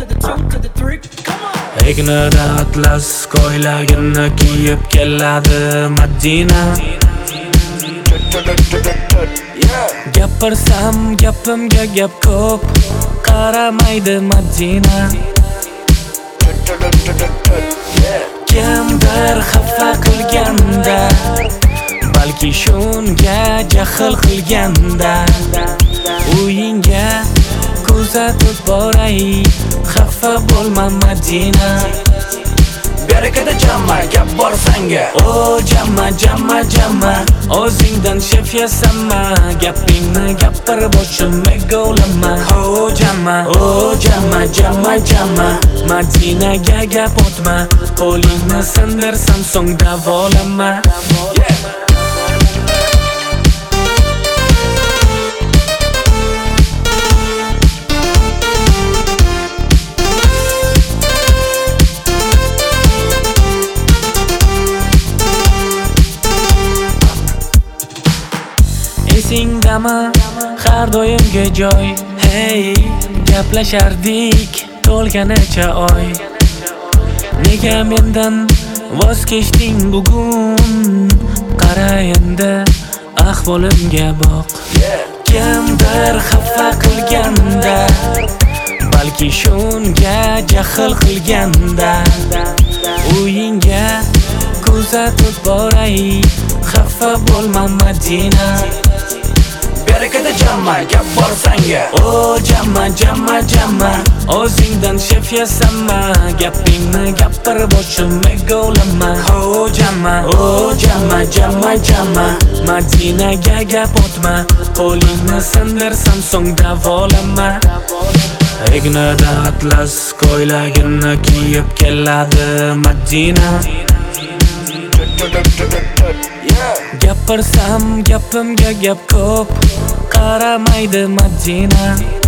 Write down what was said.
Ignada atlas ko'ylagini kiyib keladi Madina. Gapirsam gapimga gap ko'p, qaramaydi Madina. Kimdir xafa qilganda, balki shunga jahl qilganda, uyingga kuzatib boray, xafa bo'lma Madina. Berekada jamma gap bor sanga. O jamma jamma jamma, o'zingdan shef yasamma, gapingni gapirib boshimga olama. O jamma jamma jamma, Madinaga gap o'tma, qo'lingni sindirsam so'ng davolama. Esingdami har doimgi joy, hey, gaplashardik to'lganicha oy. Nega mendan voz kechding bugun? Qara endi ahvolimga boq. Kimdir xafa qilganda, balki shunga jahl qilganda, uyingga kuzatib boray, xafa bo'lma Madina. Berekada jamma gap bor sanga. O jamma jamma jamma, o'zingdan shef yasamma, gapingni gapirib boshimga olama. O jamma jamma jamma, Madinaga gap o'tma, qo'lingni sindirsam so'ng davolama. Ignada atlas ko'ylagini kiyib keladi Madina. Gapirsam gapimga gap ko'p, qaramaydi Madina.